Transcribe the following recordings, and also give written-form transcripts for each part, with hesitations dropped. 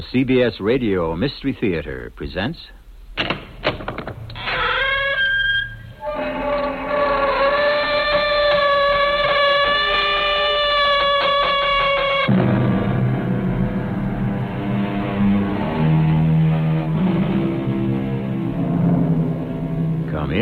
CBS Radio Mystery Theater presents... Come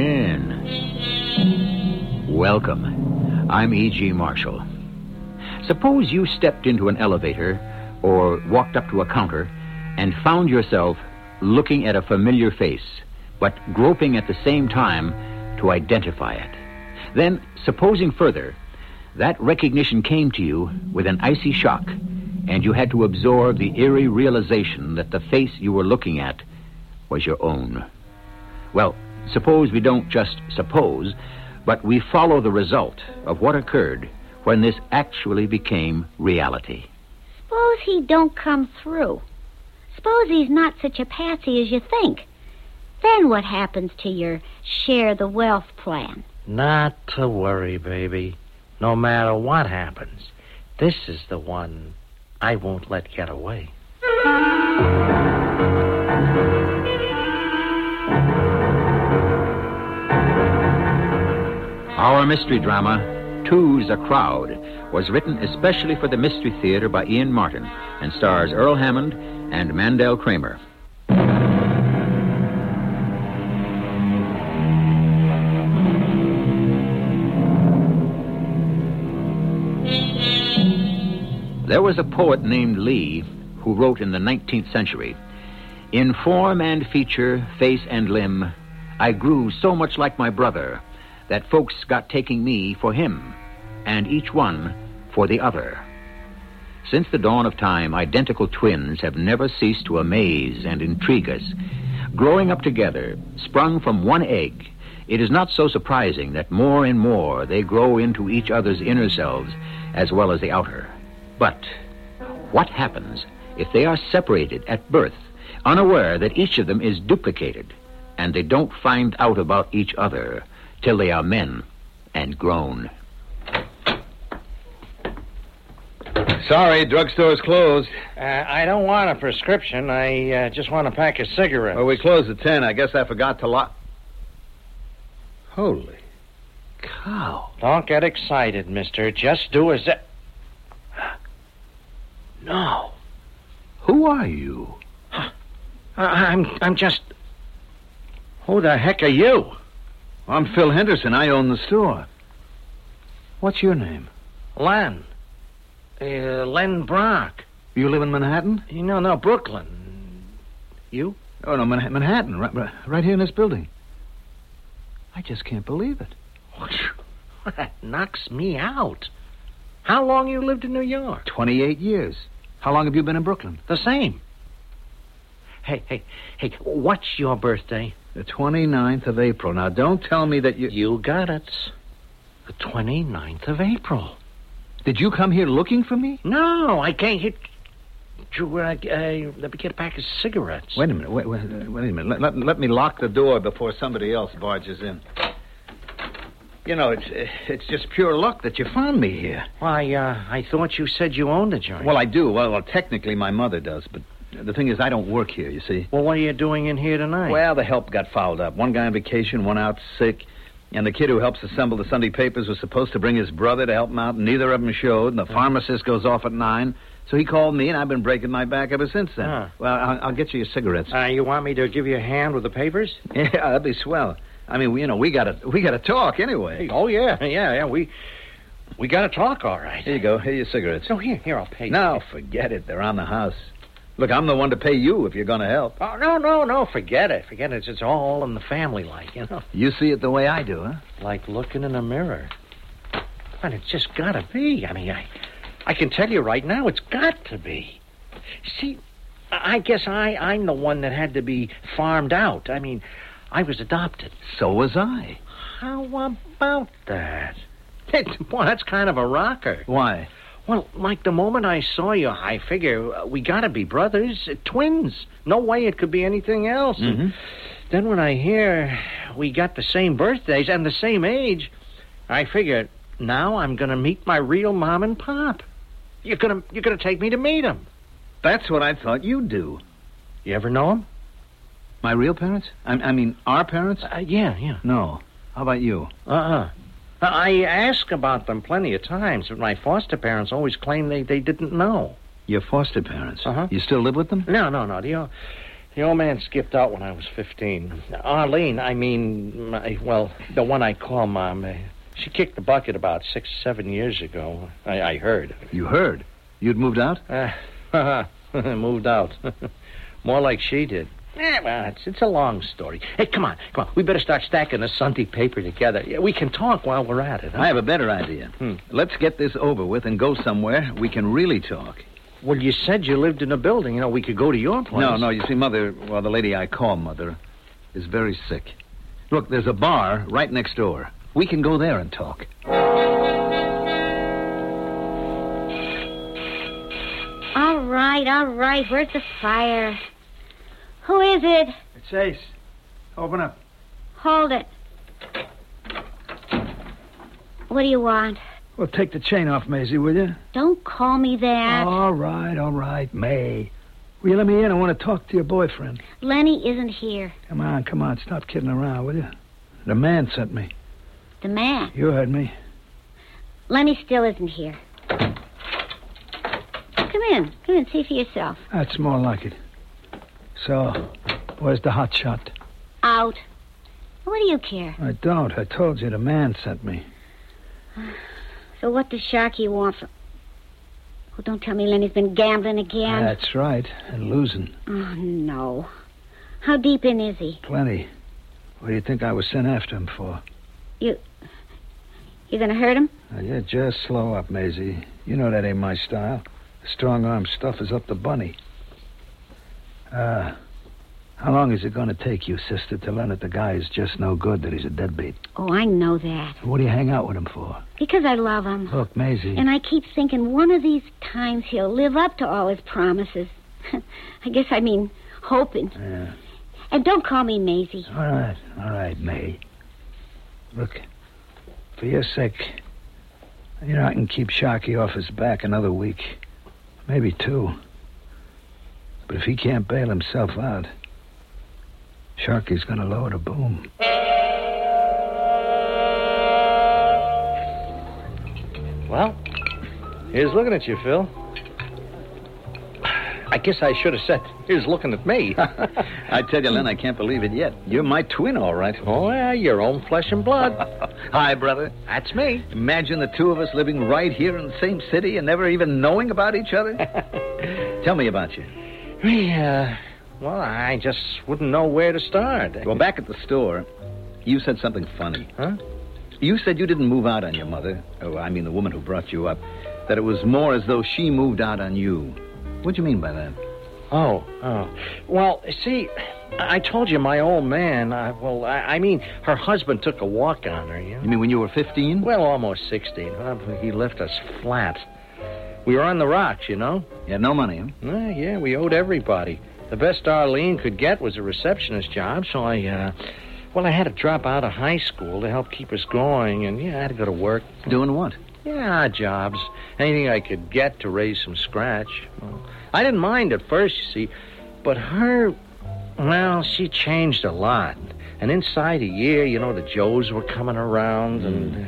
in. Welcome. I'm E.G. Marshall. Suppose you stepped into an elevator or walked up to a counter and found yourself looking at a familiar face, but groping at the same time to identify it. Then, supposing further, that recognition came to you with an icy shock, and you had to absorb the eerie realization that the face you were looking at was your own. Well, suppose we don't just suppose, but we follow the result of what occurred when this actually became reality. Suppose he don't come through. Suppose he's not such a patsy as you think. Then what happens to your share the wealth plan? Not to worry, baby. No matter what happens, this is the one I won't let get away. Our mystery drama, Two's a Crowd, was written especially for the Mystery Theater by Ian Martin and stars Earl Hammond and Mandel Kramer. There was a poet named Lee who wrote in the 19th century, "In form and feature, face and limb, I grew so much like my brother that folks got taking me for him, and each one for the other." Since the dawn of time, identical twins have never ceased to amaze and intrigue us. Growing up together, sprung from one egg, it is not so surprising that more and more they grow into each other's inner selves as well as the outer. But what happens if they are separated at birth, unaware that each of them is duplicated, and they don't find out about each other till they are men and grown? Sorry, drugstore's closed. I don't want a prescription. I just want a pack of cigarettes. Well, we closed at 10. I guess I forgot to lock... Holy cow. Don't get excited, mister. Just do as... No. Who are you? I'm just... Who the heck are you? I'm Phil Henderson. I own the store. What's your name? Len. Len Brock. You live in Manhattan? No, Brooklyn. You? Oh, no, Manhattan. Right here in this building. I just can't believe it. That knocks me out. How long you lived in New York? 28 years. How long have you been in Brooklyn? The same. Hey, what's your birthday? The 29th of April. Now, don't tell me that you... You got it. The 29th of April. Did you come here looking for me? No, I can't hit... let me get a pack of cigarettes. Wait a minute. Wait a minute. Let me lock the door before somebody else barges in. You know, it's just pure luck that you found me here. Why, I thought you said you owned the joint. Well, I do. Well, technically my mother does, but the thing is I don't work here, you see. Well, what are you doing in here tonight? Well, the help got fouled up. One guy on vacation, one out sick. And the kid who helps assemble the Sunday papers was supposed to bring his brother to help him out, and neither of them showed. And the pharmacist goes off at 9. So he called me, and I've been breaking my back ever since then. Well, I'll get you your cigarettes. You want me to give you a hand with the papers? Yeah, that'd be swell. I mean, we gotta talk anyway. Hey, oh, yeah. We gotta talk, all right. Here you go. Here are your cigarettes. Oh, here, I'll pay you. No, forget it. They're on the house. Look, I'm the one to pay you if you're going to help. Oh, no, forget it. It's all in the family, like, you know. You see it the way I do, huh? Like looking in a mirror. But it's just gotta be. I mean, I can tell you right now, it's got to be. See, I guess I'm the one that had to be farmed out. I mean, I was adopted. So was I. How about that? Boy, that's kind of a rocker. Why? Well, like the moment I saw you, I figure we gotta be brothers, twins. No way it could be anything else. Mm-hmm. And then when I hear we got the same birthdays and the same age, I figure now I'm gonna meet my real mom and pop. You're gonna take me to meet them. That's what I thought you'd do. You ever know him? My real parents? I mean, our parents? Yeah. No. How about you? I asked about them plenty of times, but my foster parents always claimed they didn't know. Your foster parents? Uh-huh. You still live with them? No. The old man skipped out when I was 15. Arlene, the one I call Mom, she kicked the bucket about 6 or 7 years ago. I heard. You heard? You'd moved out? Moved out. More like she did. Well, it's a long story. Hey, come on. We better start stacking the Sunday paper together. We can talk while we're at it. Huh? I have a better idea. Let's get this over with and go somewhere we can really talk. Well, you said you lived in a building. You know, we could go to your place. No. You see, Mother, the lady I call Mother, is very sick. Look, there's a bar right next door. We can go there and talk. All right. Where's the fire? Who is it? It's Ace. Open up. Hold it. What do you want? Well, take the chain off, Maisie, will you? Don't call me that. All right, May. Will you let me in? I want to talk to your boyfriend. Lenny isn't here. Come on. Stop kidding around, will you? The man sent me. The man? You heard me. Lenny still isn't here. Come in, see for yourself. That's more like it. So, where's the hot shot? Out. What do you care? I don't. I told you the man sent me. So what does Sharky want from... Oh, don't tell me Lenny's been gambling again. That's right, and losing. Oh, no. How deep in is he? Plenty. What do you think I was sent after him for? You're gonna hurt him? Now, you just slow up, Maisie. You know that ain't my style. The strong-arm stuff is up the bunny. How long is it going to take you, sister, to learn that the guy is just no good, that he's a deadbeat? Oh, I know that. What do you hang out with him for? Because I love him. Look, Maisie... And I keep thinking one of these times he'll live up to all his promises. I mean, hoping. Yeah. And don't call me Maisie. All right, May. Look, for your sake, I can keep Sharky off his back another week. Maybe 2. But if he can't bail himself out, Sharky's going to lower the boom. Well, here's looking at you, Phil. I guess I should have said, here's looking at me. I tell you, Len, I can't believe it yet. You're my twin, all right. Oh, yeah, your own flesh and blood. Hi, brother. That's me. Imagine the two of us living right here in the same city and never even knowing about each other. Tell me about you. Well, I just wouldn't know where to start. Well, back at the store, you said something funny. Huh? You said you didn't move out on your mother. Oh, I mean the woman who brought you up. That it was more as though she moved out on you. What do you mean by that? Oh. Well, see, I told you my old man, I mean, her husband took a walk on her, you know? You mean when you were 15? Well, almost 16. Well, he left us flat. We were on the rocks, you know? You had no money, huh? Yeah, we owed everybody. The best Arlene could get was a receptionist job, so I had to drop out of high school to help keep us going, and, I had to go to work. Doing what? Yeah, jobs. Anything I could get to raise some scratch. Well, I didn't mind at first, you see, but her, she changed a lot. And inside a year, the Joes were coming around, and,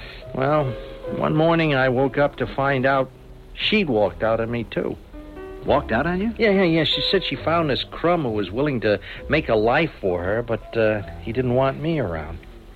one morning I woke up to find out she'd walked out on me, too. Walked out on you? Yeah. She said she found this crumb who was willing to make a life for her, but he didn't want me around.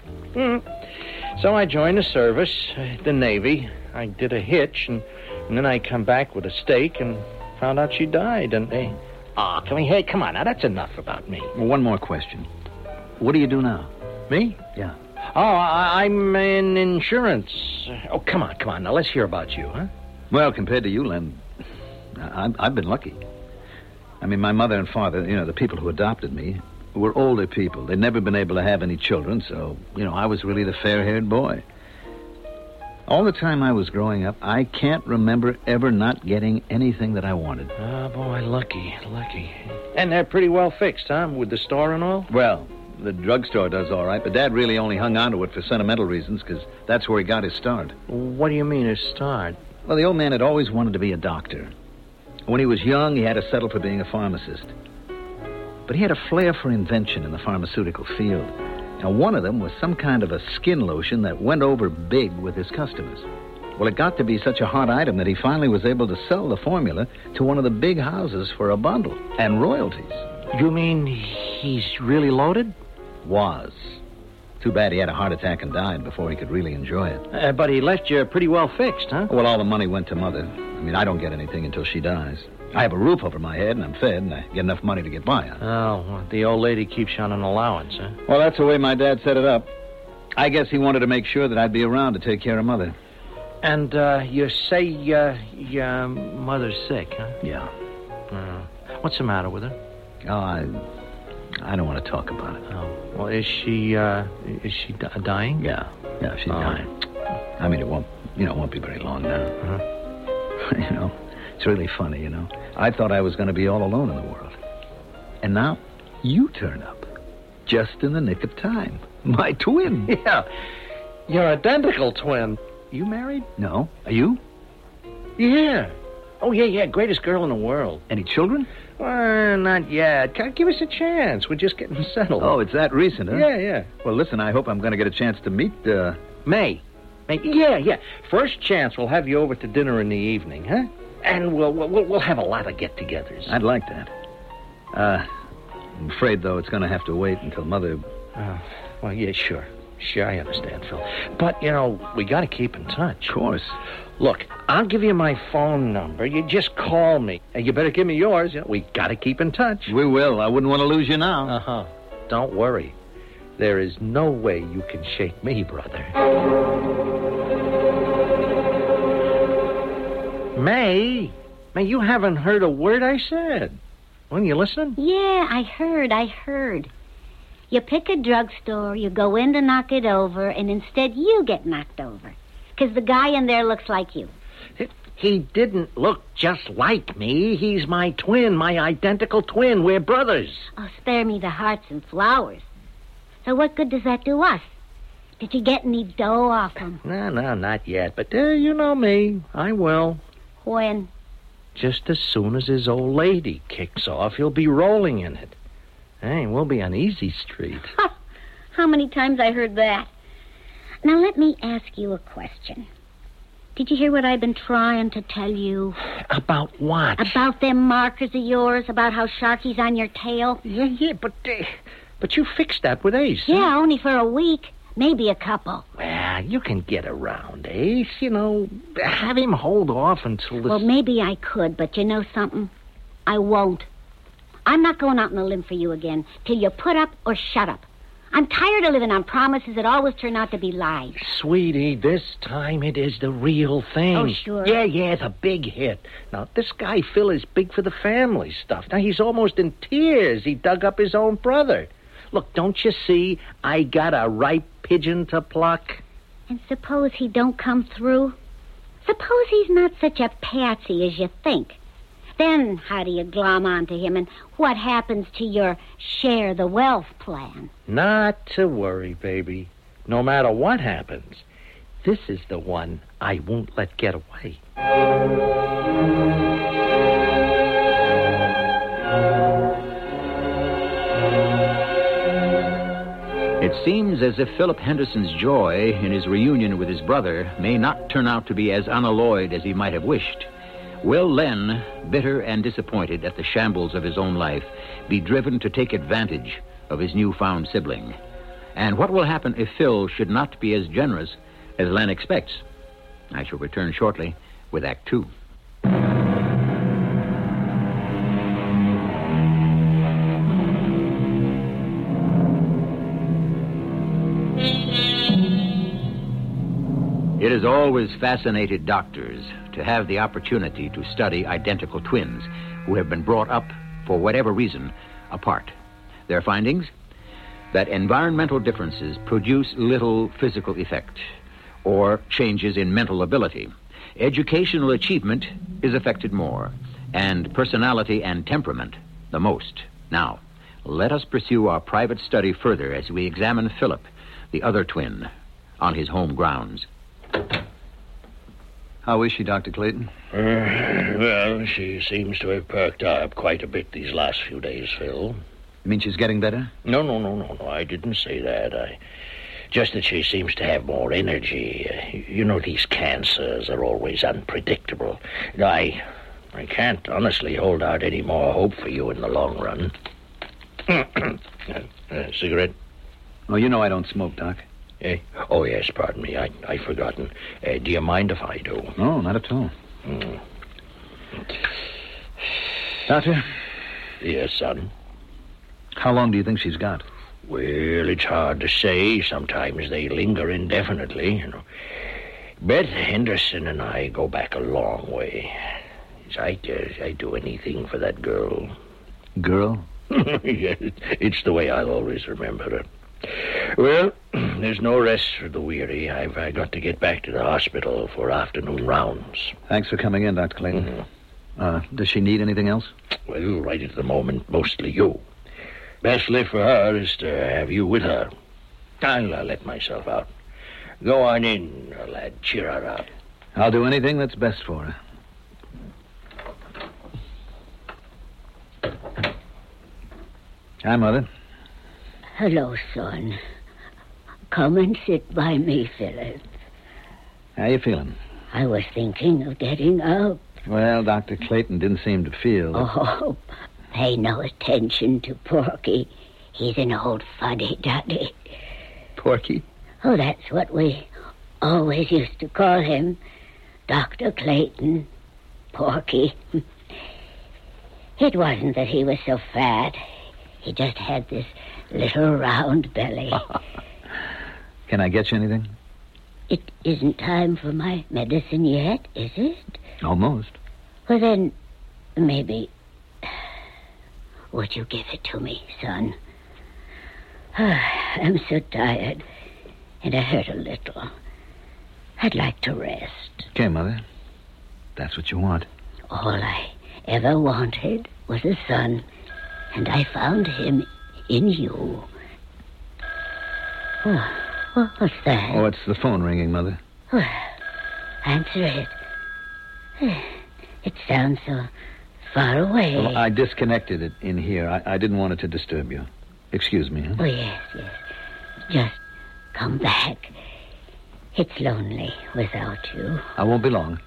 So I joined the service, the Navy. I did a hitch, and then I come back with a stake and found out she died. And, come on, now that's enough about me. Well, one more question. What do you do now? Me? Yeah. Oh, I'm in insurance. Oh, come on, now let's hear about you, huh? Well, compared to you, Len, I've been lucky. I mean, my mother and father, the people who adopted me, were older people. They'd never been able to have any children, so, I was really the fair-haired boy. All the time I was growing up, I can't remember ever not getting anything that I wanted. Oh, boy, lucky. And they're pretty well fixed, huh, with the store and all? Well, the drugstore does all right, but Dad really only hung on to it for sentimental reasons, because that's where he got his start. What do you mean, his start? Well, the old man had always wanted to be a doctor. When he was young, he had to settle for being a pharmacist. But he had a flair for invention in the pharmaceutical field. And one of them was some kind of a skin lotion that went over big with his customers. Well, it got to be such a hot item that he finally was able to sell the formula to one of the big houses for a bundle and royalties. You mean he's really loaded? Was. Too bad he had a heart attack and died before he could really enjoy it. But he left you pretty well fixed, huh? Well, all the money went to Mother. I mean, I don't get anything until she dies. I have a roof over my head, and I'm fed, and I get enough money to get by on. Oh, well, the old lady keeps you on an allowance, huh? Well, that's the way my dad set it up. I guess he wanted to make sure that I'd be around to take care of Mother. And you say your mother's sick, huh? Yeah. What's the matter with her? Oh, I don't want to talk about it. Oh, well, is she dying? Yeah, she's dying. I mean, it won't be very long now. Uh-huh. It's really funny, I thought I was going to be all alone in the world. And now, you turn up. Just in the nick of time. My twin. Yeah, your identical twin. You married? No. Are you? Yeah. Oh, yeah, greatest girl in the world. Any children? Not yet. Give us a chance. We're just getting settled. Oh, it's that recent, huh? Yeah. Well, listen, I hope I'm going to get a chance to meet, May. Yeah. First chance we'll have you over to dinner in the evening, huh? And we'll have a lot of get-togethers. I'd like that. I'm afraid, though, it's going to have to wait until Mother... Well, yeah, sure. Sure, I understand, Phil. But, we got to keep in touch. Of course. Look, I'll give you my phone number. You just call me. And you better give me yours. We got to keep in touch. We will. I wouldn't want to lose you now. Uh-huh. Don't worry. There is no way you can shake me, brother. May, you haven't heard a word I said. When you listening? Yeah, I heard. You pick a drugstore, you go in to knock it over, and instead you get knocked over. Because the guy in there looks like you. He didn't look just like me. He's my twin, my identical twin. We're brothers. Oh, spare me the hearts and flowers. So what good does that do us? Did you get any dough off him? No, not yet. But you know me. I will. When? Just as soon as his old lady kicks off, he'll be rolling in it. Hey, we'll be on Easy Street. How many times I heard that? Now, let me ask you a question. Did you hear what I've been trying to tell you? About what? About them markers of yours, about how Sharky's on your tail? Yeah, but you fixed that with Ace. Yeah, huh? only for a week. Maybe a couple. Well, you can get around Ace, Have him hold off until this... Well, maybe I could, but you know something? I won't. I'm not going out on a limb for you again till you put up or shut up. I'm tired of living on promises that always turn out to be lies. Sweetie, this time it is the real thing. Oh, sure. Yeah, the big hit. Now, this guy, Phil, is big for the family stuff. Now, he's almost in tears. He dug up his own brother. Look, don't you see? I got a ripe pigeon to pluck. And suppose he don't come through? Suppose he's not such a patsy as you think. Then how do you glom onto him, and what happens to your share the wealth plan? Not to worry, baby. No matter what happens, this is the one I won't let get away. It seems as if Philip Henderson's joy in his reunion with his brother may not turn out to be as unalloyed as he might have wished. Will Len, bitter and disappointed at the shambles of his own life, be driven to take advantage of his newfound sibling? And what will happen if Phil should not be as generous as Len expects? I shall return shortly with Act 2. It has always fascinated doctors to have the opportunity to study identical twins who have been brought up, for whatever reason, apart. Their findings? That environmental differences produce little physical effect or changes in mental ability. Educational achievement is affected more, and personality and temperament the most. Now, let us pursue our private study further as we examine Philip, the other twin, on his home grounds. How is she, Dr. Clayton? Well, she seems to have perked up quite a bit these last few days, Phil. You mean she's getting better? No. I didn't say that. Just that she seems to have more energy. You know, these cancers are always unpredictable. I can't honestly hold out any more hope for you in the long run. Cigarette? Oh, you know I don't smoke, Doc. Eh? Oh, yes, pardon me. I've forgotten. Do you mind if I do? No, not at all. Doctor? Yes, son? How long do you think she's got? Well, it's hard to say. Sometimes they linger indefinitely, you know. Beth Henderson and I go back a long way. I'd do anything for that girl. Girl? Yes, it's the way I'll always remember her. Well, there's no rest for the weary. I've got to get back to the hospital for afternoon rounds. Thanks for coming in, Dr. Clayton. Does she need anything else? Well, right at the moment, mostly you. Best lift for her is to have you with her. I'll let myself out. Go on in, lad. Cheer her up. I'll do anything that's best for her. Hi, Mother. Hello, son. Come and sit by me, Philip. How you feeling? I was thinking of getting up. Well, Dr. Clayton didn't seem to feel... Oh, pay no attention to Porky. He's an old fuddy-duddy. Porky? Oh, that's what we always used to call him. Dr. Clayton. Porky. It wasn't that he was so fat. He just had this little round belly. Can I get you anything? It isn't time for my medicine yet, is it? Almost. Well, then, maybe... Would you give it to me, son? I'm so tired, and I hurt a little. I'd like to rest. Okay, Mother. That's what you want. All I ever wanted was a son, and I found him in you. Oh, what's that? Oh, it's the phone ringing, Mother. Well, answer it. It sounds so far away. Well, I disconnected it in here. I didn't want it to disturb you. Excuse me, huh? Oh, yes. Just come back. It's lonely without you. I won't be long.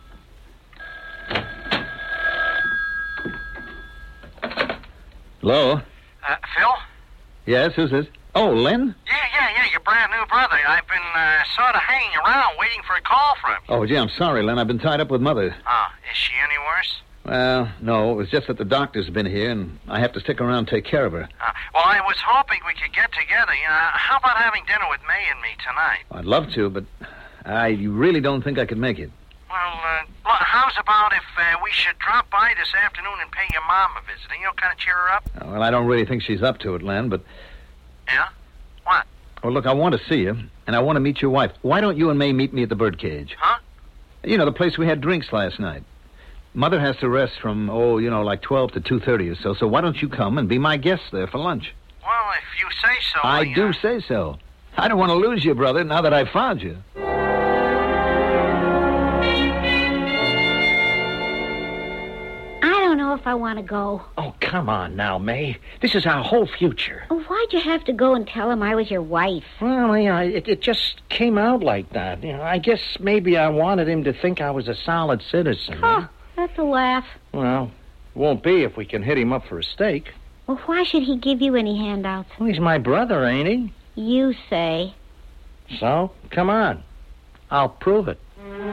Hello? Phil? Yes, who's this? Oh, Len? Yeah, your brand new brother. I've been sort of hanging around waiting for a call from him. Oh, gee, I'm sorry, Len. I've been tied up with Mother. Oh, is she any worse? Well, no, it was just that the doctor's been here, and I have to stick around and take care of her. Well, I was hoping we could get together. How about having dinner with May and me tonight? I'd love to, but I really don't think I could make it. Well, how's about if we should drop by this afternoon and pay your mom a visit? Kind of cheer her up? Well, I don't really think she's up to it, Len, but... Yeah? What? Well, look, I want to see you, and I want to meet your wife. Why don't you and May meet me at the Birdcage? Huh? You know, the place we had drinks last night. Mother has to rest from, like 12 to 2:30 or so, so why don't you come and be my guest there for lunch? Well, if you say so... I do say so. I don't want to lose you, brother, now that I've found you. I don't know if I want to go. Oh, come on now, May. This is our whole future. Oh, why'd you have to go and tell him I was your wife? Well, yeah, it just came out like that. I guess maybe I wanted him to think I was a solid citizen. Oh, that's a laugh. Well, won't be if we can hit him up for a steak. Well, why should he give you any handouts? Well, he's my brother, ain't he? You say. So, come on. I'll prove it.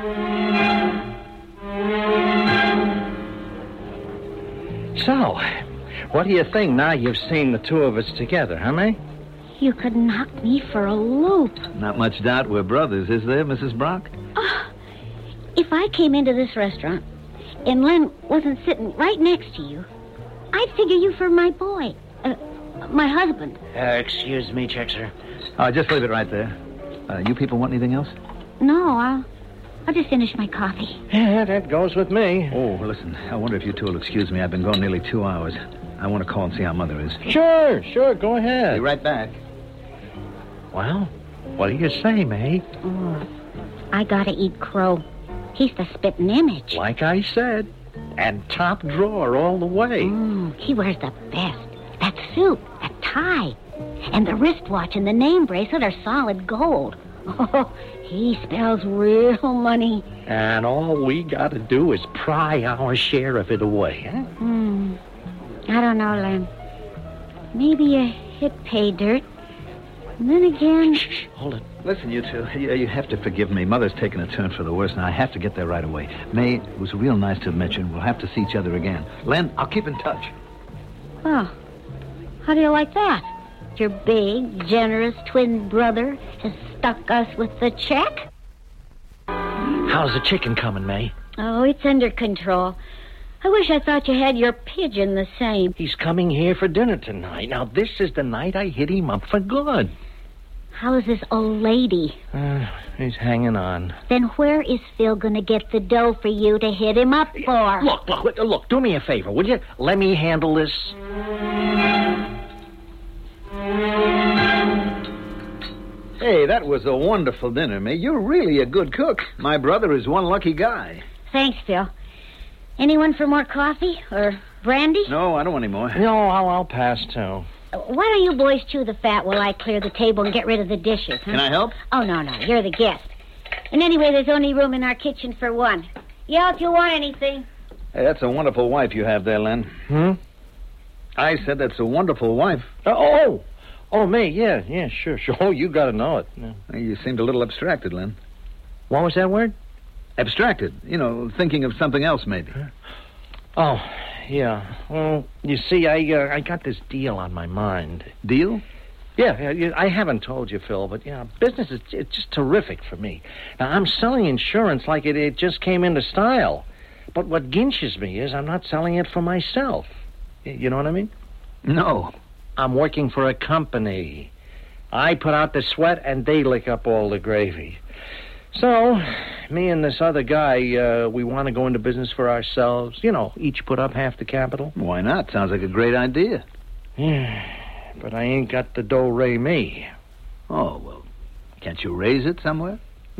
So, what do you think now you've seen the two of us together, huh, May? You could knock me for a loop. Not much doubt we're brothers, is there, Mrs. Brock? If I came into this restaurant and Len wasn't sitting right next to you, I'd figure you for my boy. My husband. Excuse me, Chexer. Just leave it right there. You people want anything else? No, I'll just finish my coffee. Yeah, that goes with me. Oh, listen, I wonder if you two will excuse me. I've been gone nearly 2 hours. I want to call and see how Mother is. Sure, go ahead. Be right back. Well, what do you say, May? Oh, I gotta eat crow. He's the spitting image. Like I said. And top drawer all the way. He wears the best. That suit, that tie, and the wristwatch and the name bracelet are solid gold. Oh, he spells real money. And all we got to do is pry our share of it away, huh? I don't know, Len. Maybe a hit pay dirt. And then again... Shh, hold it. Listen, you two, you have to forgive me. Mother's taken a turn for the worse, and I have to get there right away. May, it was real nice to have met you, and we'll have to see each other again. Len, I'll keep in touch. Well, how do you like that? Your big, generous twin brother has stuck us with the check? How's the chicken coming, May? Oh, it's under control. I wish I thought you had your pigeon the same. He's coming here for dinner tonight. Now, this is the night I hit him up for good. How's this old lady? He's hanging on. Then where is Phil going to get the dough for you to hit him up for? Look, do me a favor, would you? Let me handle this. Hey, that was a wonderful dinner, May. You're really a good cook. My brother is one lucky guy. Thanks, Phil. Anyone for more coffee or brandy? No, I don't want any more. No, I'll pass, too. Why don't you boys chew the fat while I clear the table and get rid of the dishes, huh? Can I help? Oh, no, you're the guest. And anyway, there's only room in our kitchen for one. Yell if you want anything. Hey, that's a wonderful wife you have there, Len. I said that's a wonderful wife. Oh, me, yeah, sure. Oh, you got to know it. Yeah. You seemed a little abstracted, Len. What was that word? Abstracted. You know, thinking of something else, maybe. Oh, yeah. Well, you see, I got this deal on my mind. Deal? Yeah, I haven't told you, Phil, but, business is it's just terrific for me. Now, I'm selling insurance like it just came into style. But what ginches me is I'm not selling it for myself. You know what I mean? No. I'm working for a company. I put out the sweat, and they lick up all the gravy. So, me and this other guy, we want to go into business for ourselves. You know, each put up half the capital. Why not? Sounds like a great idea. Yeah, but I ain't got the do-re me. Oh, well, can't you raise it somewhere?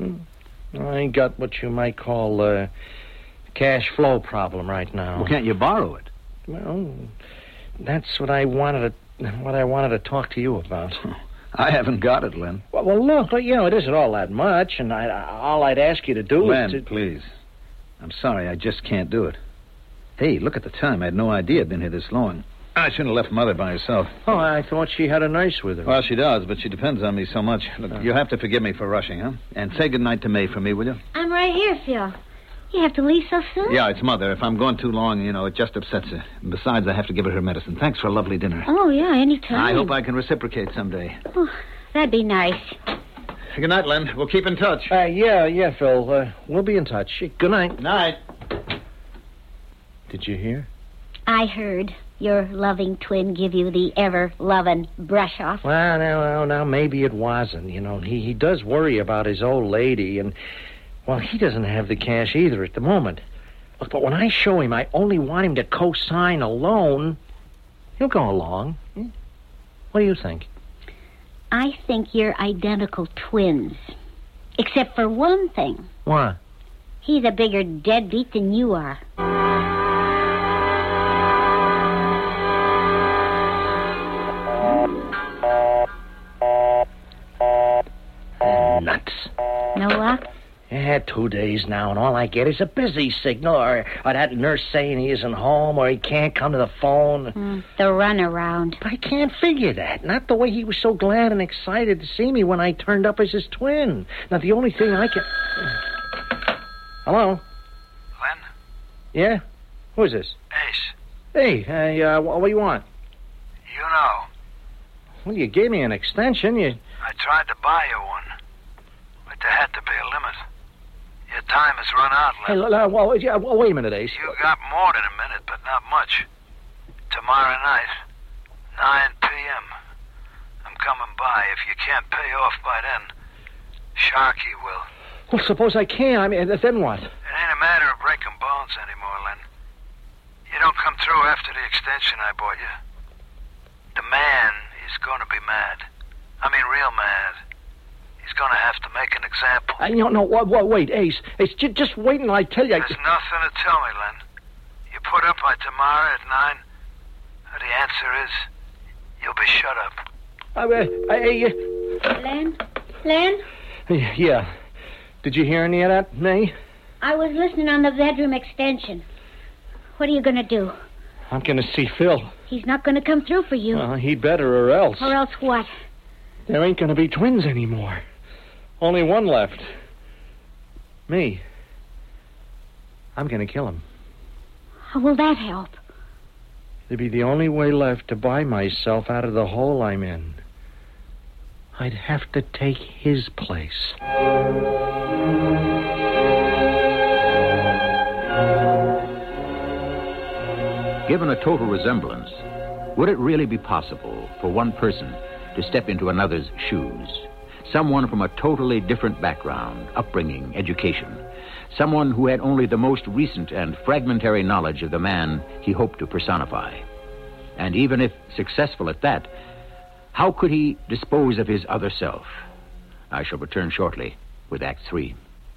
I ain't got what you might call a cash flow problem right now. Well, can't you borrow it? Well, that's what I wanted to talk to you about. I haven't got it, Len. Well, look, it isn't all that much, and all I'd ask you to do Len, is... please. I'm sorry, I just can't do it. Hey, look at the time. I had no idea I'd been here this long. I shouldn't have left Mother by herself. Oh, I thought she had a nurse with her. Well, she does, but she depends on me so much. Look, you have to forgive me for rushing, huh? And say goodnight to May for me, will you? I'm right here, Phil. You have to leave so soon? Yeah, it's Mother. If I'm gone too long, it just upsets her. And besides, I have to give her medicine. Thanks for a lovely dinner. Oh, yeah, anytime. I hope I can reciprocate someday. Oh, that'd be nice. Good night, Len. We'll keep in touch. Yeah, Phil. We'll be in touch. Good night. Night. Did you hear? I heard your loving twin give you the ever-loving brush-off. Well, now, maybe it wasn't. He does worry about his old lady, and, well, he doesn't have the cash either at the moment. Look, but when I show him I only want him to co-sign a loan, he'll go along. What do you think? I think you're identical twins. Except for one thing. What? He's a bigger deadbeat than you are. Nuts. No luck? Yeah, 2 days now, and all I get is a busy signal, or that nurse saying he isn't home, or he can't come to the phone. The runaround. But I can't figure that. Not the way he was so glad and excited to see me when I turned up as his twin. Now, the only thing I can... Hello? Len? Yeah? Who is this? Ace. Hey, what do you want? You know. Well, you gave me an extension. I tried to buy you one. But there had to be a limit. Your time has run out, Len. Hey, wait a minute, Ace. You got more than a minute, but not much. Tomorrow night, 9 p.m. I'm coming by. If you can't pay off by then, Sharky will. Well, suppose I can. I mean, then what? It ain't a matter of breaking bones anymore, Len. You don't come through after the extension I bought you. The man is going to be mad. I mean, real mad. He's going to have to make an example No, wait, Ace. Just wait until I tell you. There's nothing to tell me, Len. You put up by tomorrow at 9? The answer is, you'll be shut up. Len? Yeah. Did you hear any of that, May? I was listening on the bedroom extension. What are you going to do? I'm going to see Phil. He's not going to come through for you. He'd better, or else. Or else what? There ain't going to be twins anymore. Only one left. Me. I'm going to kill him. How will that help? It'd be the only way left to buy myself out of the hole I'm in. I'd have to take his place. Given a total resemblance, would it really be possible for one person to step into another's shoes? Someone from a totally different background, upbringing, education. Someone who had only the most recent and fragmentary knowledge of the man he hoped to personify. And even if successful at that, how could he dispose of his other self? I shall return shortly with Act 3.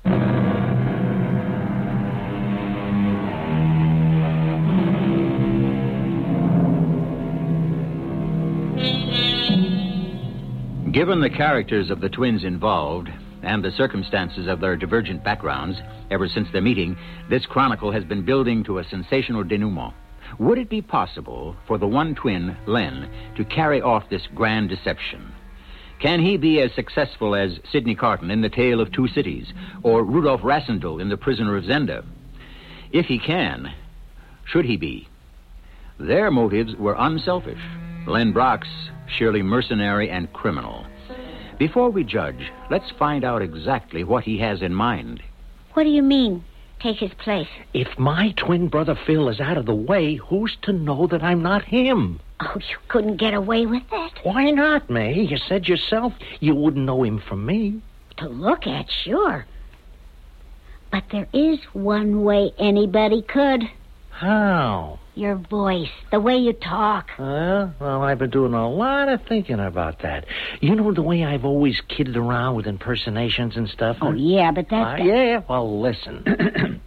Given the characters of the twins involved and the circumstances of their divergent backgrounds, ever since their meeting, this chronicle has been building to a sensational denouement. Would it be possible for the one twin, Len, to carry off this grand deception? Can he be as successful as Sidney Carton in The Tale of Two Cities, or Rudolph Rassendyll in The Prisoner of Zenda? If he can, should he be? Their motives were unselfish. Len Brock's surely mercenary and criminal. Before we judge, let's find out exactly what he has in mind. What do you mean, take his place? If my twin brother Phil is out of the way, who's to know that I'm not him? Oh, you couldn't get away with that. Why not, May? You said yourself you wouldn't know him from me. To look at, sure. But there is one way anybody could. How? Your voice, the way you talk. Well, I've been doing a lot of thinking about that. You know the way I've always kidded around with impersonations and stuff? Oh, yeah, but that's... Yeah, well, listen.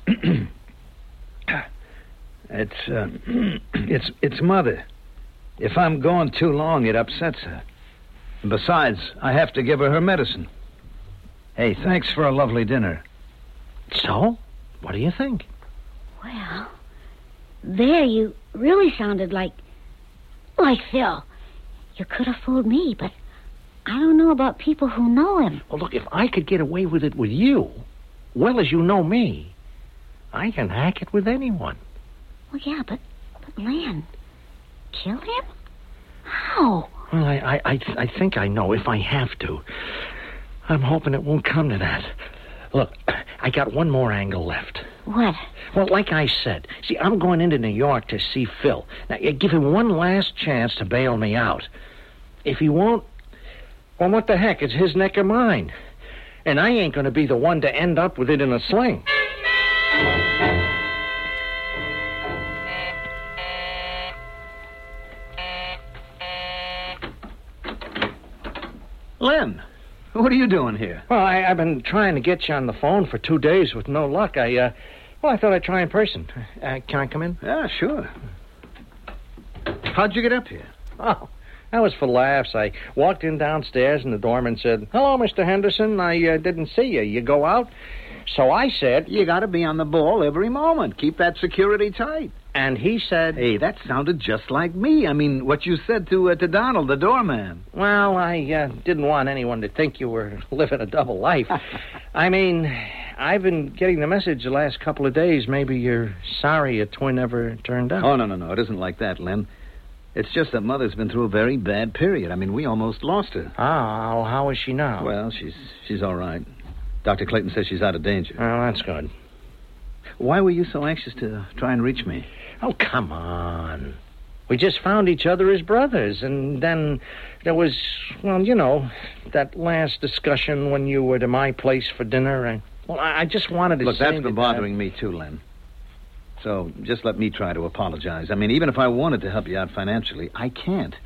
It's Mother. If I'm gone too long, it upsets her. And besides, I have to give her medicine. Hey, thanks for a lovely dinner. So? What do you think? Well, there you really sounded like Phil. You could have fooled me, but I don't know about people who know him. Well, look, if I could get away with it with you, well as you know me, I can hack it with anyone. Well, yeah, but Len, kill him? How? Well, I think I know if I have to. I'm hoping it won't come to that. Look, I got one more angle left. What? Well, like I said, see, I'm going into New York to see Phil. Now, you give him one last chance to bail me out. If he won't, well, what the heck? It's his neck or mine. And I ain't going to be the one to end up with it in a sling. Len, what are you doing here? Well, I've been trying to get you on the phone for 2 days with no luck. I thought I'd try in person. Can I come in? Yeah, sure. How'd you get up here? Oh, that was for laughs. I walked in downstairs and the doorman said, "Hello, Mr. Henderson. I didn't see you. You go out?" So I said, "You got to be on the ball every moment. Keep that security tight." And he said... Hey, that sounded just like me. I mean, what you said to Donald, the doorman. Well, I didn't want anyone to think you were living a double life. I mean, I've been getting the message the last couple of days. Maybe you're sorry a twin ever turned up. Oh, no. It isn't like that, Len. It's just that Mother's been through a very bad period. I mean, we almost lost her. Oh, how is she now? Well, she's all right. Dr. Clayton says she's out of danger. Oh, that's good. Why were you so anxious to try and reach me? Oh, come on. We just found each other as brothers, and then there was, well, you know, that last discussion when you were to my place for dinner. I just wanted to Look, say... that's been bothering me too, Len. So just let me try to apologize. I mean, even if I wanted to help you out financially, I can't.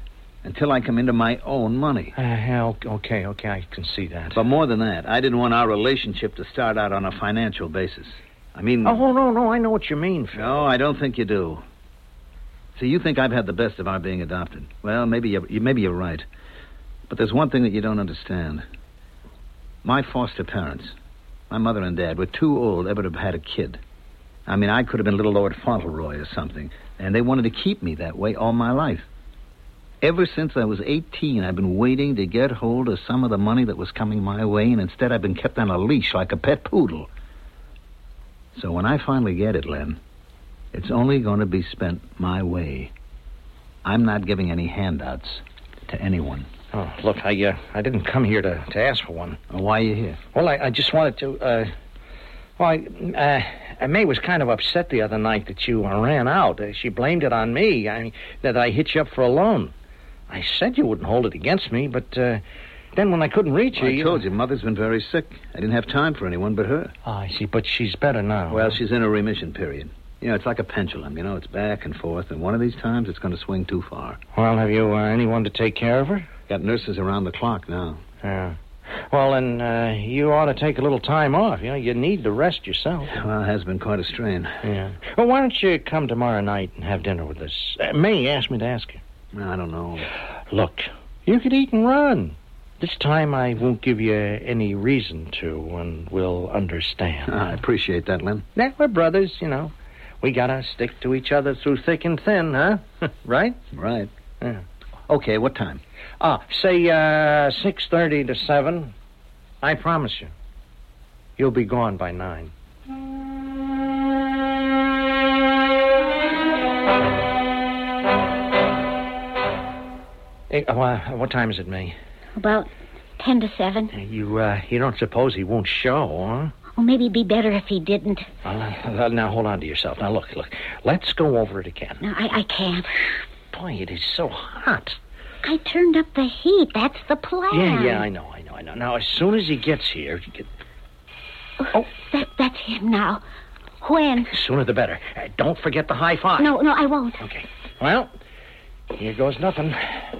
until I come into my own money. Okay, I can see that. But more than that, I didn't want our relationship to start out on a financial basis. I mean... Oh, no, I know what you mean, Phil. No, I don't think you do. See, you think I've had the best of our being adopted. Well, maybe you're right. But there's one thing that you don't understand. My foster parents, my mother and dad, were too old ever to have had a kid. I mean, I could have been little Lord Fauntleroy or something, and they wanted to keep me that way all my life. Ever since I was 18, I've been waiting to get hold of some of the money that was coming my way, and instead I've been kept on a leash like a pet poodle. So when I finally get it, Len, it's only going to be spent my way. I'm not giving any handouts to anyone. Oh, look, I didn't come here to ask for one. Why are you here? Well, I just wanted to, May was kind of upset the other night that you ran out. She blamed it on me, that I hit you up for a loan. I said you wouldn't hold it against me, but then when I couldn't reach you... I told you, Mother's been very sick. I didn't have time for anyone but her. Oh, I see, but she's better now. Well, she's in a remission period. It's like a pendulum, it's back and forth, and one of these times it's going to swing too far. Well, have you anyone to take care of her? Got nurses around the clock now. Yeah. Well, then you ought to take a little time off. You need to rest yourself. Well, it has been quite a strain. Yeah. Well, why don't you come tomorrow night and have dinner with us? May asked me to ask you. I don't know. Look, you could eat and run. This time I won't give you any reason to, and we'll understand. I appreciate that, Len. Yeah, we're brothers, We gotta stick to each other through thick and thin, huh? Right? Right. Yeah. Okay, what time? Say 6:30 to 7. I promise you. You'll be gone by 9. Hey, what time is it, May? About 10 to 7. You don't suppose he won't show, huh? Well, maybe it'd be better if he didn't. Now, hold on to yourself. Now, look. Let's go over it again. No, I can't. Boy, it is so hot. I turned up the heat. That's the plan. Yeah, I know. Now, as soon as he gets here... That's him now. When? The sooner the better. Don't forget the high five. No, I won't. Okay. Well, here goes nothing.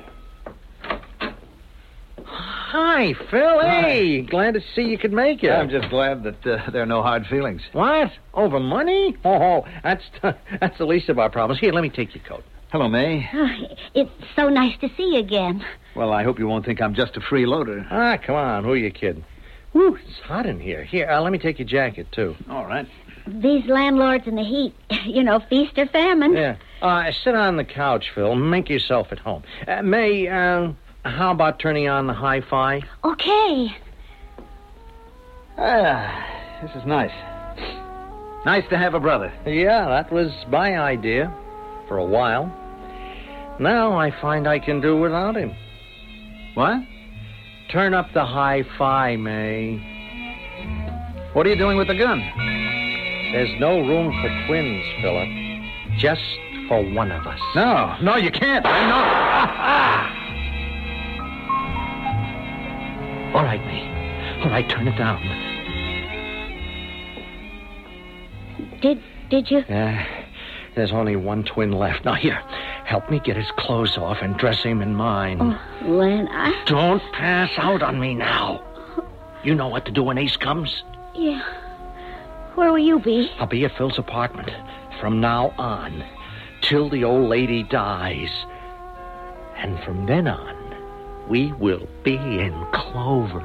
Hi, Phil. Hey, glad to see you could make it. I'm just glad that there are no hard feelings. What? Over money? Oh, that's the least of our problems. Here, let me take your coat. Hello, May. Oh, it's so nice to see you again. Well, I hope you won't think I'm just a freeloader. Come on. Who are you kidding? Whew, it's hot in here. Here, let me take your jacket, too. All right. These landlords in the heat, feast or famine. Yeah. Sit on the couch, Phil. Make yourself at home. May, how about turning on the hi-fi? Okay. This is nice. Nice to have a brother. Yeah, that was my idea for a while. Now I find I can do without him. What? Turn up the hi-fi, May. What are you doing with the gun? There's no room for twins, Philip. Just for one of us. No, you can't. I'm not... All right, May. All right, turn it down. Did you? There's only one twin left. Now, here, help me get his clothes off and dress him in mine. Oh, Len, Don't pass out on me now. You know what to do when Ace comes? Yeah. Where will you be? I'll be at Phil's apartment from now on, till the old lady dies. And from then on, we will be in clover.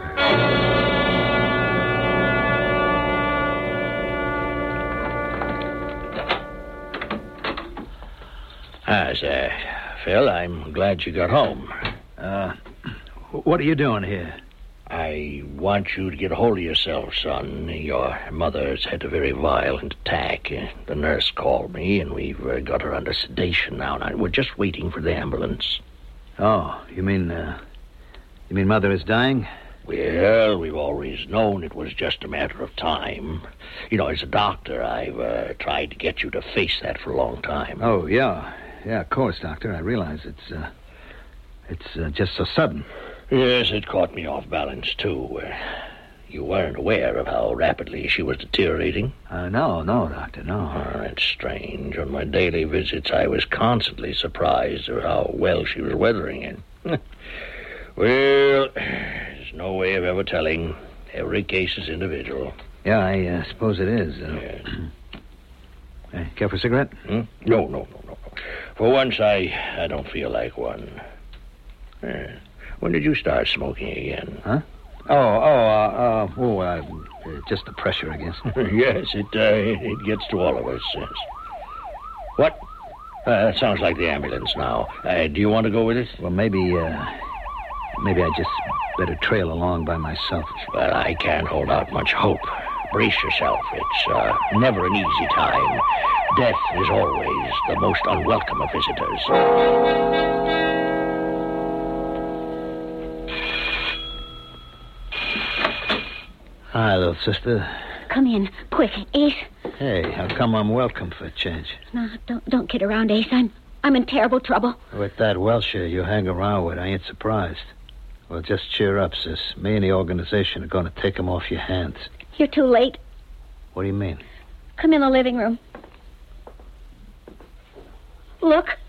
Phil, I'm glad you got home. What are you doing here? I want you to get a hold of yourself, son. Your mother's had a very violent attack. The nurse called me, and we've got her under sedation now. We're just waiting for the ambulance. Oh, you mean Mother is dying? Well, we've always known it was just a matter of time. As a doctor, I've tried to get you to face that for a long time. Oh, yeah. Yeah, of course, Doctor. I realize it's just so sudden. Yes, it caught me off balance, too. You weren't aware of how rapidly she was deteriorating? No, Doctor, no. Oh, that's strange. On my daily visits, I was constantly surprised at how well she was weathering it. Well, there's no way of ever telling. Every case is individual. Yeah, I suppose it is. Yes. Care for a cigarette? No. For once, I don't feel like one. When did you start smoking again? Huh? Just the pressure, I guess. Yes, it gets to all of us, yes. What? That sounds like the ambulance now. Do you want to go with it? Well, maybe I just better trail along by myself. Well, I can't hold out much hope. Brace yourself. It's never an easy time. Death is always the most unwelcome of visitors. Hi, little sister. Come in, quick, Ace. Hey, how come I'm welcome for a change? No, don't kid around, Ace. I'm in terrible trouble. With that Welsher you hang around with, I ain't surprised. Well, just cheer up, sis. Me and the organization are going to take him off your hands. You're too late. What do you mean? Come in the living room. Look.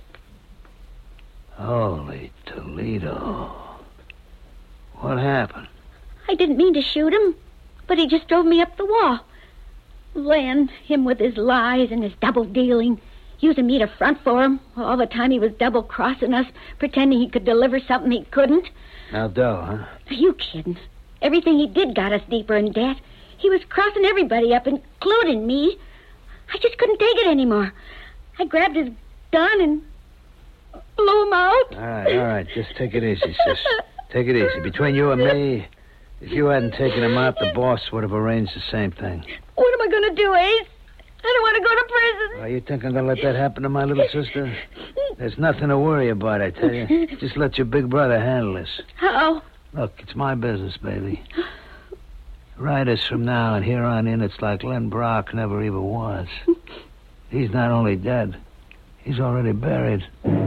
Holy Toledo. What happened? I didn't mean to shoot him, but he just drove me up the wall. Land, him with his lies and his double-dealing, using me to front for him. All the time he was double-crossing us, pretending he could deliver something he couldn't. Now, Doe, huh? Are you kidding? Everything he did got us deeper in debt. He was crossing everybody up, including me. I just couldn't take it anymore. I grabbed his gun and blew him out. All right. Just take it easy, sis. Take it easy. Between you and me, if you hadn't taken him out, the boss would have arranged the same thing. What am I going to do, Ace? I don't want to go to prison. Oh, you think I'm going to let that happen to my little sister? There's nothing to worry about, I tell you. Just let your big brother handle this. How? Look, it's my business, baby. Right as from now and here on in, it's like Len Brock never even was. He's not only dead, he's already buried.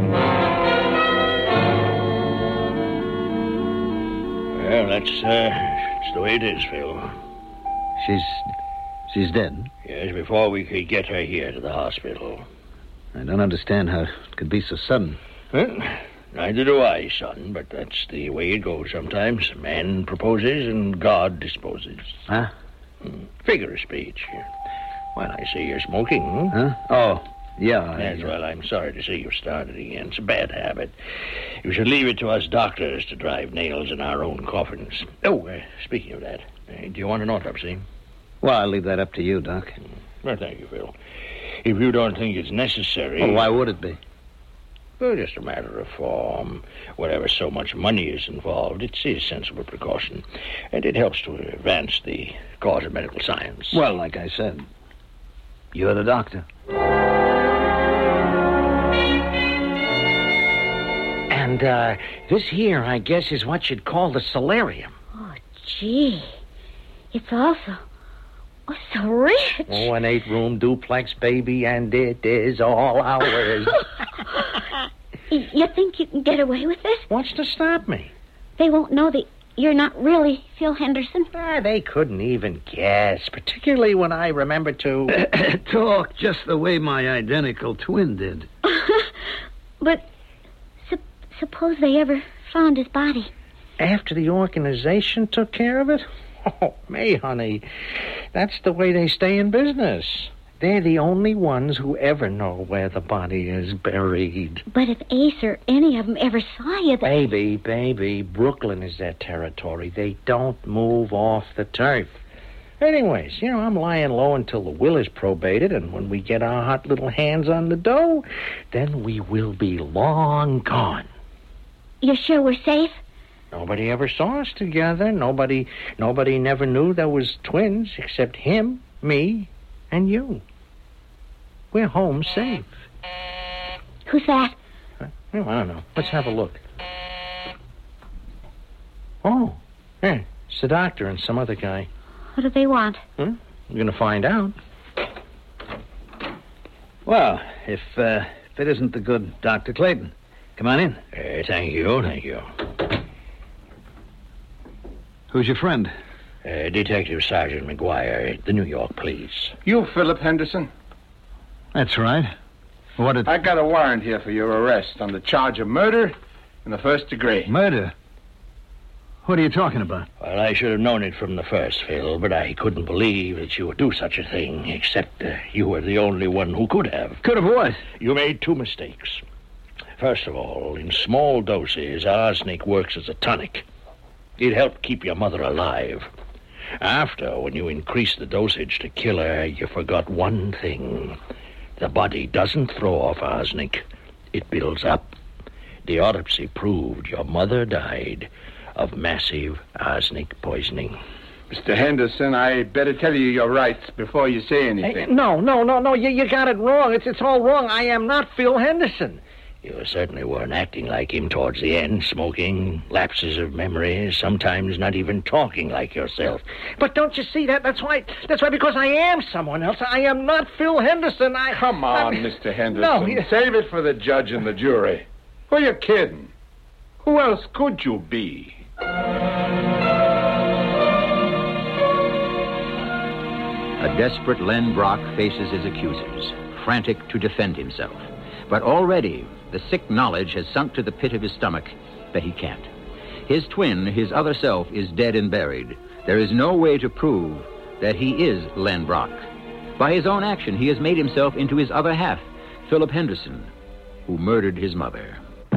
Well, that's the way it is, Phil. She's dead? Yes, before we could get her here to the hospital. I don't understand how it could be so sudden. Well, neither do I, son, but that's the way it goes sometimes. Man proposes and God disposes. Huh? Figure of speech. Well, I see you're smoking, Huh? Oh, yeah. Yes, well, I'm sorry to see you've started again. It's a bad habit. You should leave it to us doctors to drive nails in our own coffins. Oh, speaking of that, do you want an autopsy? Well, I'll leave that up to you, Doc. Well, thank you, Phil. If you don't think it's necessary... Well, why would it be? Well, just a matter of form. Whenever so much money is involved, it's a sensible precaution. And it helps to advance the cause of medical science. Well, like I said, you're the doctor. And, this here, I guess, is what you'd call the solarium. Oh, gee. It's also... Oh, so rich. Oh, an 8-room duplex, baby, and it is all ours. You think you can get away with this? What's to stop me? They won't know that you're not really Phil Henderson? They couldn't even guess, particularly when I remember to... Talk just the way my identical twin did. But suppose they ever found his body. After the organization took care of it? Oh, May, honey, that's the way they stay in business. They're the only ones who ever know where the body is buried. But if Ace or any of them ever saw you... Baby, Brooklyn is their territory. They don't move off the turf. Anyways, I'm lying low until the will is probated, and when we get our hot little hands on the dough, then we will be long gone. You sure we're safe? Nobody ever saw us together. Nobody never knew there was twins except him, me, and you. We're home safe. Who's that? I don't know. Let's have a look. Oh, hey, it's the doctor and some other guy. What do they want? We're going to find out. Well, if it isn't the good Dr. Clayton. Come on in. Thank you. Who's your friend? Detective Sergeant McGuire, the New York Police. You Philip Henderson? That's right. What did... I got a warrant here for your arrest on the charge of murder in the first degree. Murder? What are you talking about? Well, I should have known it from the first, Phil, but I couldn't believe that you would do such a thing, except you were the only one who could have. Could have what? You made two mistakes. First of all, in small doses, arsenic works as a tonic. It helped keep your mother alive. After, when you increased the dosage to kill her, you forgot one thing. The body doesn't throw off arsenic. It builds up. The autopsy proved your mother died of massive arsenic poisoning. Mr. Henderson, I better tell you your rights before you say anything. Hey, no. You got it wrong. It's all wrong. I am not Phil Henderson. You certainly weren't acting like him towards the end, smoking, lapses of memory, sometimes not even talking like yourself. But don't you see that? That's why, because I am someone else. I am not Phil Henderson. Come on, Mr. Henderson. No, Save it for the judge and the jury. Who are you kidding? Who else could you be? A desperate Len Brock faces his accusers, frantic to defend himself. But already, the sick knowledge has sunk to the pit of his stomach that he can't. His twin, his other self, is dead and buried. There is no way to prove that he is Len Brock. By his own action, he has made himself into his other half, Philip Henderson, who murdered his mother.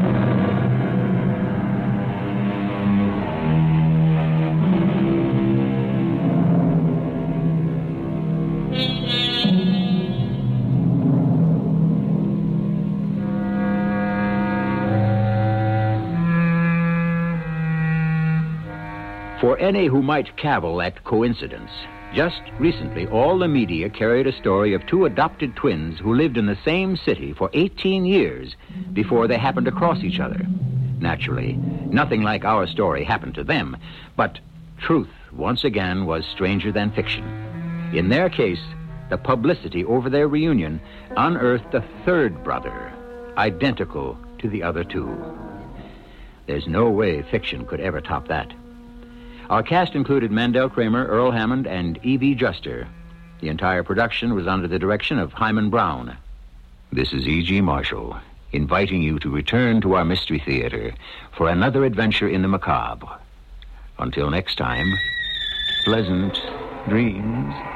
For any who might cavil at coincidence, just recently all the media carried a story of two adopted twins who lived in the same city for 18 years before they happened to cross each other. Naturally, nothing like our story happened to them, but truth, once again, was stranger than fiction. In their case, the publicity over their reunion unearthed a third brother, identical to the other two. There's no way fiction could ever top that. Our cast included Mandel Kramer, Earl Hammond, and E.V. Juster. The entire production was under the direction of Hyman Brown. This is E.G. Marshall, inviting you to return to our Mystery Theater for another adventure in the macabre. Until next time, pleasant dreams.